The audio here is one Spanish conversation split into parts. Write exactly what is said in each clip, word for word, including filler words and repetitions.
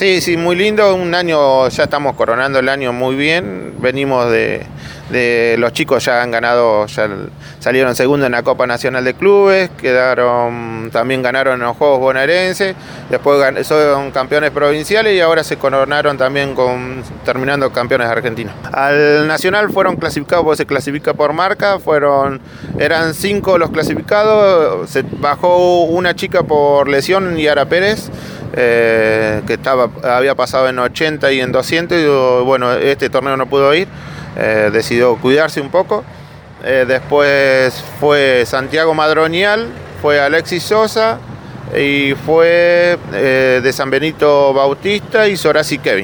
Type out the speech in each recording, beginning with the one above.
Sí, sí, muy lindo. Un año, ya estamos coronando el año muy bien. Venimos de, de los chicos ya han ganado, ya salieron segundo en la Copa Nacional de Clubes, quedaron, también ganaron en los Juegos Bonaerenses, después son campeones provinciales y ahora se coronaron también con, terminando campeones argentinos. Al Nacional fueron clasificados, porque se clasifica por marca, fueron, eran cinco los clasificados, se bajó una chica por lesión, Yara Pérez. Eh, que estaba, había pasado en ochenta y en doscientos y bueno, este torneo no pudo ir, eh, decidió cuidarse un poco. Eh, después fue Santiago Madronial, fue Alexis Sosa y fue eh, de San Benito Bautista y Sorasi Kevin.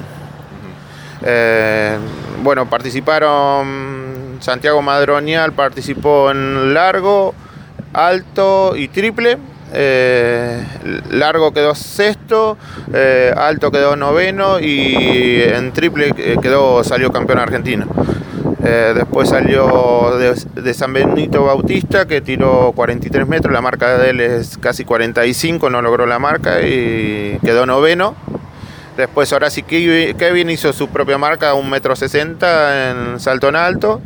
Eh, bueno, participaron, Santiago Madronial participó en largo, alto y triple. Eh, largo quedó sexto, eh, alto quedó noveno y en triple quedó, salió campeón argentino. Eh, después salió de, de San Benito Bautista, que tiró cuarenta y tres metros, la marca de él es casi cuarenta y cinco, no logró la marca y quedó noveno. Después Horacio Kevin hizo su propia marca, un metro sesenta en salto en alto.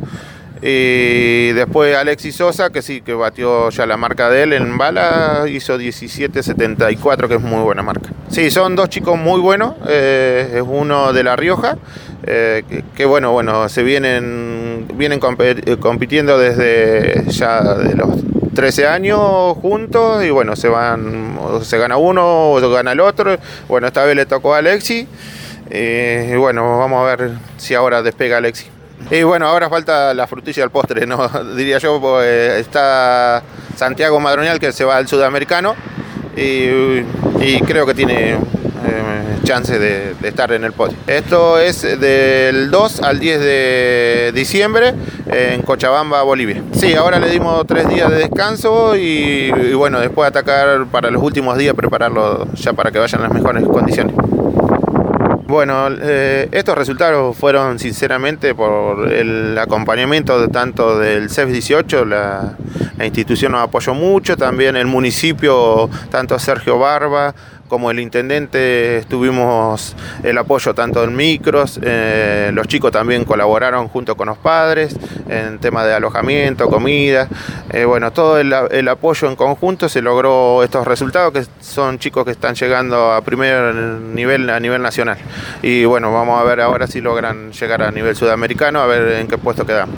Y después Alexis Sosa, que sí, que batió ya la marca de él en bala, hizo diecisiete setenta y cuatro, que es muy buena marca. Sí, son dos chicos muy buenos, eh, es uno de La Rioja, eh, que, que bueno, bueno, se vienen, vienen comp- compitiendo desde ya de los trece años juntos y bueno, se van, se gana uno o gana el otro. Bueno, esta vez le tocó a Alexis, eh, y bueno, vamos a ver si ahora despega Alexis. Y bueno, ahora falta la frutilla del postre, ¿no? Diría yo, pues está Santiago Madronial, que se va al sudamericano y, y creo que tiene eh, chance de, de estar en el podio. Esto es del dos al diez de diciembre en Cochabamba, Bolivia. Sí, ahora le dimos tres días de descanso y, y bueno, después atacar para los últimos días, prepararlo ya para que vayan en las mejores condiciones. Bueno, eh, estos resultados fueron sinceramente por el acompañamiento de, tanto del C E F dieciocho, la, la institución nos apoyó mucho, también el municipio, tanto Sergio Barba como el intendente, tuvimos el apoyo tanto en micros, eh, los chicos también colaboraron junto con los padres en tema de alojamiento, comida, eh, bueno, todo el, el apoyo en conjunto se logró estos resultados, que son chicos que están llegando a primer nivel, a nivel nacional. Y bueno, vamos a ver ahora si logran llegar a nivel sudamericano, a ver en qué puesto quedamos.